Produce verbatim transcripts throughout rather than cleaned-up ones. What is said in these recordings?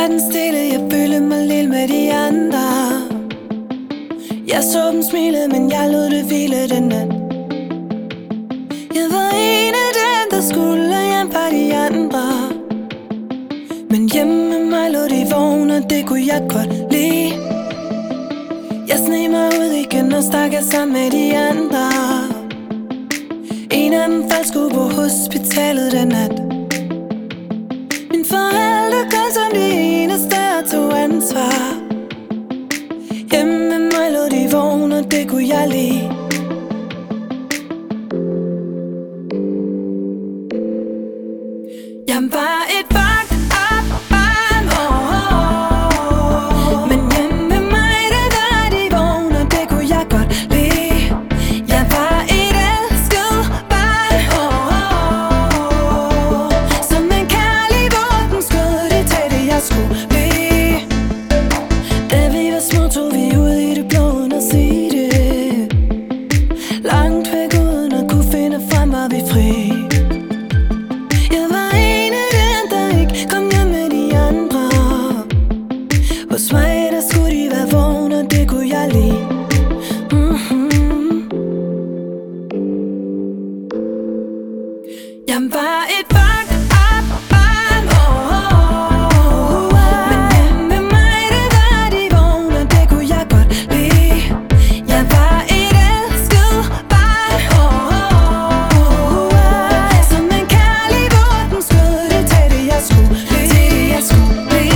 verdensdele, jeg følte mig lille med de andre. Jeg så dem smile, men jeg lod det hvile den nat. Jeg var en af dem, der skulle hjem fra de andre. Men hjemme med mig lå de vågne, og det kunne jeg godt lide. Jeg sneg mig ud igen og stak jeg sammen med de andre. En af dem faldt sgu på hospitalet den nat. Mine forældre kom som de eneste og tog ansvar. Hjemme med mig lå de vågne, og det kunne jeg lide. Jeg var et vagt op barn, oh, oh, oh. Men hjemme med mig, der var de vågne, og det kunne jeg godt lide. Jeg var et elsket barn, oh, oh, oh. Som en kærlig våben skød de til det, jeg skulle blive. Da vi var små, tog vi ud i det blå uden at sige det. Langt væk uden at kunne finde frem, var vi fri. Hos mig, der skulle de være vågne, og det kunne jeg lide. mm-hmm. Jeg var et vagt op barn, oh, oh, oh. Men hjemme med mig, der var de vågne, og det kunne jeg godt lide. Jeg var et elsket barn, oh, oh, oh. Som en kærlig våben skød de til det, jeg skulle blive. Til det, jeg skulle blive.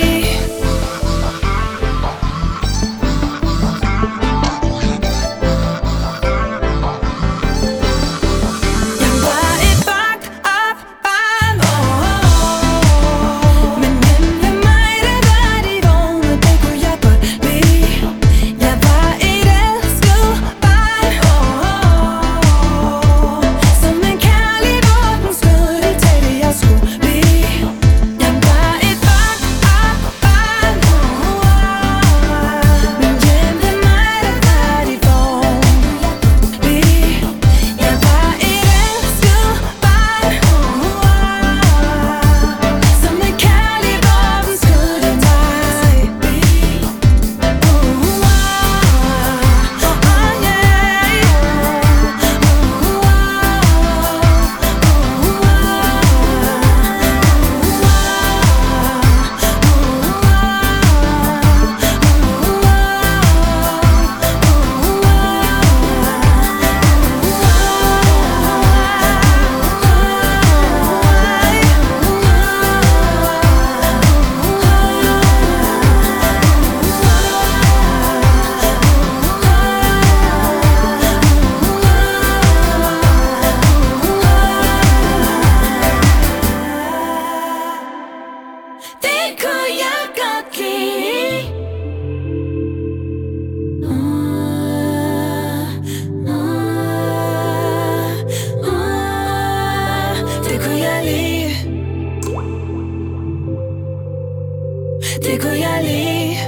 Det kunne jeg lide.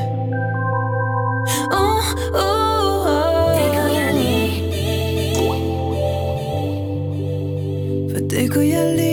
Oh, oh, oh. Det kunne jeg lide. For det kunne jeg lide.